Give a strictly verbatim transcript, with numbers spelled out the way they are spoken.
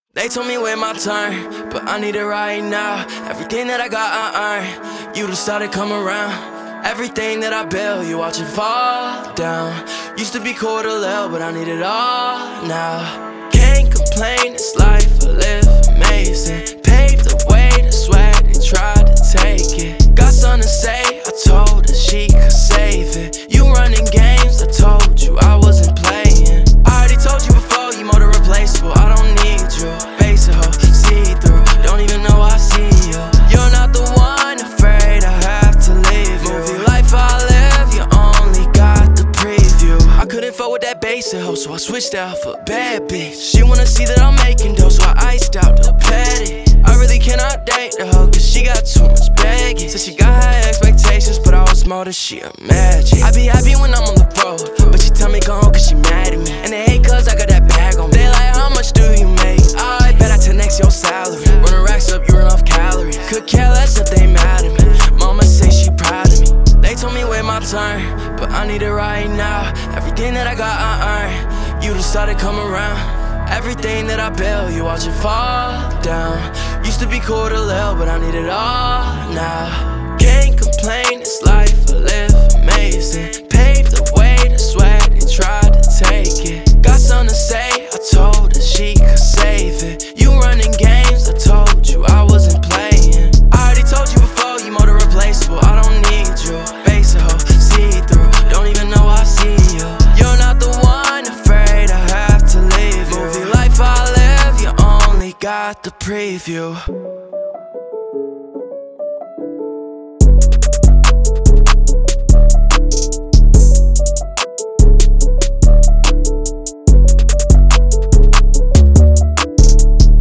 They told me wait my turn, but I need it right now. Everything that I got, I earned. You just started come around. Everything that I built, you watch it fall down. Used to be cool to live, but I need it all now. Can't complain, this life I live amazing. Paved the way, that's where they tried to take it. Got something to say, I told her she could save it. You running games, I told you I wasn't playing. I already told you before, you more replaceable, I don't need you. Basic hoe, see through, don't even know I see you. You're not the one, afraid I have to leave you. Movie life I live, you only got the preview. I couldn't fuck with that basic hoe, so I switched out for a bad bitch. She wanna see that I'm making dough, so I iced out the petty. I really cannot date the hoe, cause she got too much baggage. Said she got high expectations, but I was more than she imagined. I be happy when I'm on the road, but she tell me go home cause she mad at me. And they hate cause I got that bag on me. They like, how much do you make? I bet I ten X your salary. Running racks up, you run off calories. Could care less if they mad at me. Mama say she proud of me. They told me wait my turn, but I need it right now. Everything that I got, I earned. You just started come around. Everything that I built, you watch it fall down. Used to be cool to live, but I need it all now. Can't complain, this life I live amazing. Paved the way, that's where they tried to take it. Got something to say, I told her she could save it. You running games, I told you I wasn't playing. I already told you before, you more replaceable, I don't need you. Basic hoe, see through, don't even know I see you. You're not the one, afraid I have to leave you. Movie life I live, you only got the preview.